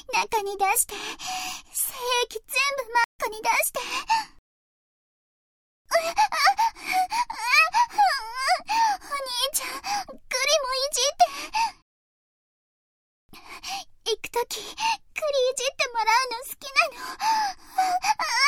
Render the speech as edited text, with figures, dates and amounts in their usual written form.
中に出して、精液全部マッコに出して。お兄ちゃん、グリもいじって。行くとき、グリいじってもらうの好きなの。